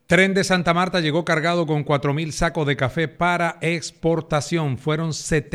Tren de Santa Marta llegó cargado con 4.000 sacos de café para exportación. Fueron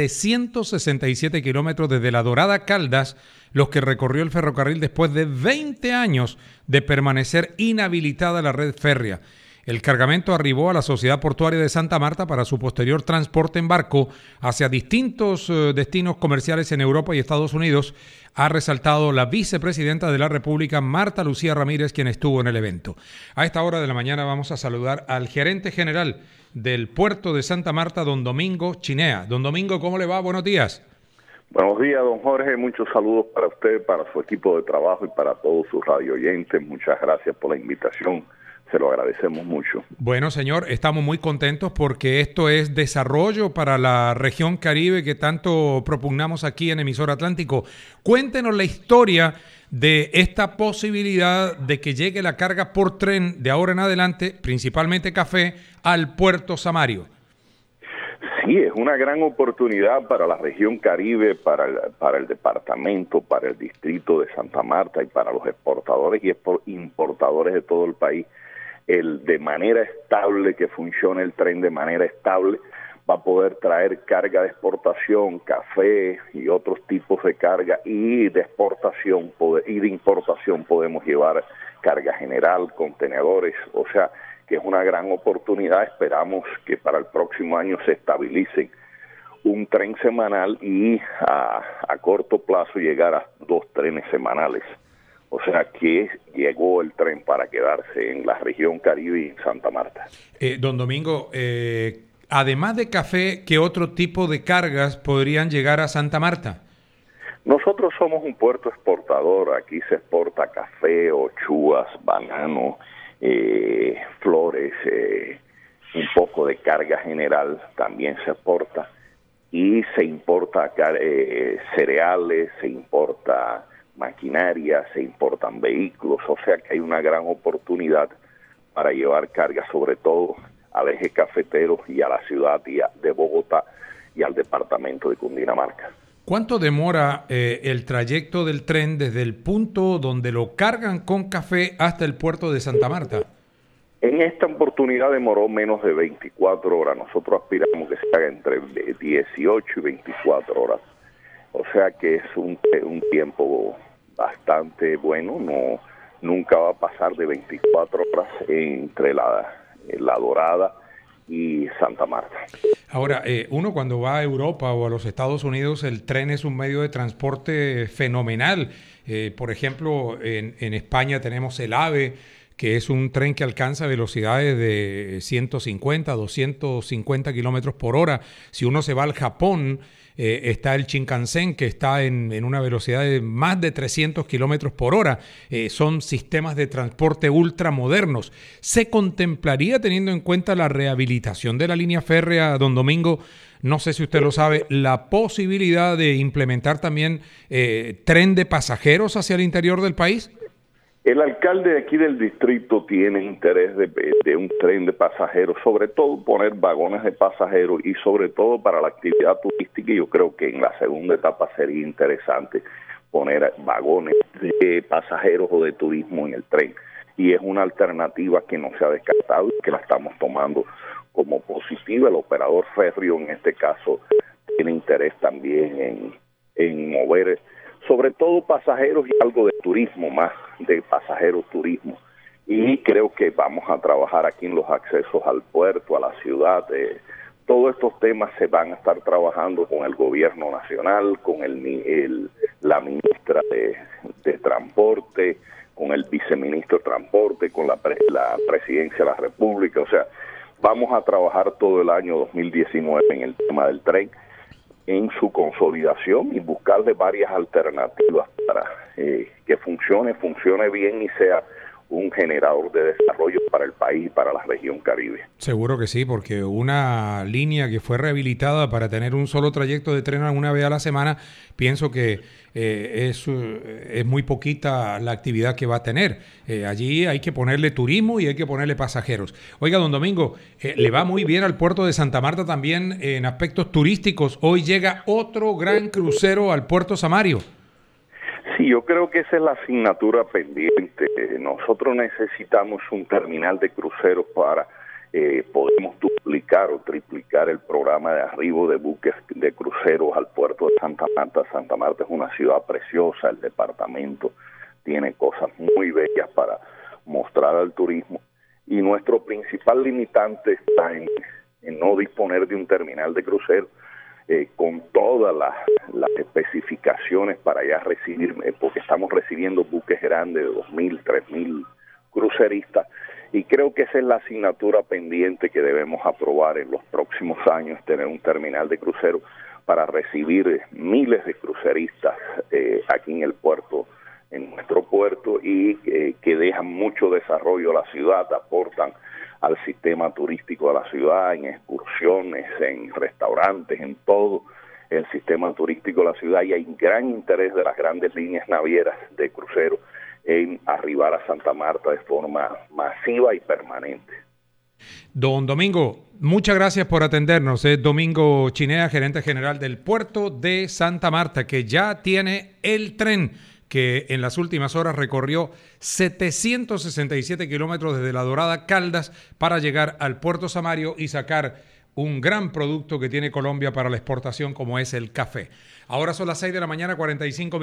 767 kilómetros desde La Dorada, Caldas, los que recorrió el ferrocarril después de 20 años de permanecer inhabilitada la red férrea. El cargamento arribó a la Sociedad Portuaria de Santa Marta para su posterior transporte en barco hacia distintos destinos comerciales en Europa y Estados Unidos, ha resaltado la vicepresidenta de la República, Marta Lucía Ramírez, quien estuvo en el evento. A esta hora de la mañana vamos a saludar al gerente general del puerto de Santa Marta, don Domingo Chinea. Don Domingo, ¿cómo le va? Buenos días. Buenos días, don Jorge. Muchos saludos para usted, para su equipo de trabajo y para todos sus radio oyentes. Muchas gracias por la invitación. Se lo agradecemos mucho. Bueno, señor, estamos muy contentos porque esto es desarrollo para la región Caribe que tanto propugnamos aquí en Emisor Atlántico. Cuéntenos la historia de esta posibilidad de que llegue la carga por tren de ahora en adelante, principalmente café, al puerto Samario. Sí, es una gran oportunidad para la región Caribe, para el departamento, para el distrito de Santa Marta y para los exportadores y importadores de todo el país. De manera estable, que funcione el tren de manera estable, va a poder traer carga de exportación, café y otros tipos de carga, y de exportación y de importación podemos llevar carga general, contenedores, o sea que es una gran oportunidad. Esperamos que para el próximo año se estabilice un tren semanal y a corto plazo llegar a 2 trenes semanales. O sea que llegó el tren para quedarse en la región Caribe y en Santa Marta. Don Domingo, además de café, ¿qué otro tipo de cargas podrían llegar a Santa Marta? Nosotros somos un puerto exportador. Aquí se exporta café, ochuas, banano, flores, un poco de carga general también se exporta. Y se importa cereales, se importa maquinaria, se importan vehículos, o sea que hay una gran oportunidad para llevar carga, sobre todo al eje cafetero y a la ciudad de Bogotá y al departamento de Cundinamarca. ¿Cuánto demora el trayecto del tren desde el punto donde lo cargan con café hasta el puerto de Santa Marta? En esta oportunidad demoró menos de 24 horas. Nosotros aspiramos que se haga entre 18 y 24 horas. O sea que es un tiempo bastante bueno, nunca va a pasar de 24 horas entre la Dorada y Santa Marta. Ahora, uno cuando va a Europa o a los Estados Unidos, el tren es un medio de transporte fenomenal. Por ejemplo, en España tenemos el AVE, que es un tren que alcanza velocidades de 150, 250 kilómetros por hora. Si uno se va al Japón, está el Shinkansen, que está en una velocidad de más de 300 kilómetros por hora. Son sistemas de transporte ultramodernos. ¿Se contemplaría, teniendo en cuenta la rehabilitación de la línea férrea, don Domingo, no sé si usted lo sabe, la posibilidad de implementar también tren de pasajeros hacia el interior del país? El alcalde de aquí del distrito tiene interés de un tren de pasajeros, sobre todo poner vagones de pasajeros y sobre todo para la actividad turística. Yo creo que en la segunda etapa sería interesante poner vagones de pasajeros o de turismo en el tren. Y es una alternativa que no se ha descartado y que la estamos tomando como positiva. El operador férreo en este caso tiene interés también en mover sobre todo pasajeros y algo de turismo, más de pasajeros turismo. Y creo que vamos a trabajar aquí en los accesos al puerto, a la ciudad. Todos estos temas se van a estar trabajando con el gobierno nacional, con la ministra de Transporte, con el viceministro de Transporte, con la presidencia de la República. O sea, vamos a trabajar todo el año 2019 en el tema del tren, en su consolidación y buscarle varias alternativas para que funcione bien y sea un generador de desarrollo para el país y para la región Caribe. Seguro que sí, porque una línea que fue rehabilitada para tener un solo trayecto de tren una vez a la semana, pienso que es muy poquita la actividad que va a tener. Allí hay que ponerle turismo y hay que ponerle pasajeros. Oiga, don Domingo, le va muy bien al puerto de Santa Marta también en aspectos turísticos. Hoy llega otro gran crucero al puerto Samario. Sí, yo creo que esa es la asignatura pendiente. Nosotros necesitamos un terminal de cruceros para podemos duplicar o triplicar el programa de arribo de buques de cruceros al puerto de Santa Marta. Santa Marta es una ciudad preciosa, el departamento tiene cosas muy bellas para mostrar al turismo y nuestro principal limitante está en no disponer de un terminal de cruceros con todas las especificaciones para ya recibir, porque estamos recibiendo buques grandes de 2.000, 3.000 cruceristas, y creo que esa es la asignatura pendiente que debemos aprobar en los próximos años, tener un terminal de cruceros para recibir miles de cruceristas aquí en el puerto, en nuestro puerto, y que dejan mucho desarrollo a la ciudad, aportan al sistema turístico de la ciudad, en excursiones, en restaurantes, en todo el sistema turístico de la ciudad, y hay gran interés de las grandes líneas navieras de crucero en arribar a Santa Marta de forma masiva y permanente. Don Domingo, muchas gracias por atendernos. Es Domingo Chinea, gerente general del puerto de Santa Marta, que ya tiene el tren que en las últimas horas recorrió 767 kilómetros desde La Dorada, Caldas, para llegar al puerto Samario y sacar un gran producto que tiene Colombia para la exportación, como es el café. Ahora son las 6 de la mañana, 45 minutos.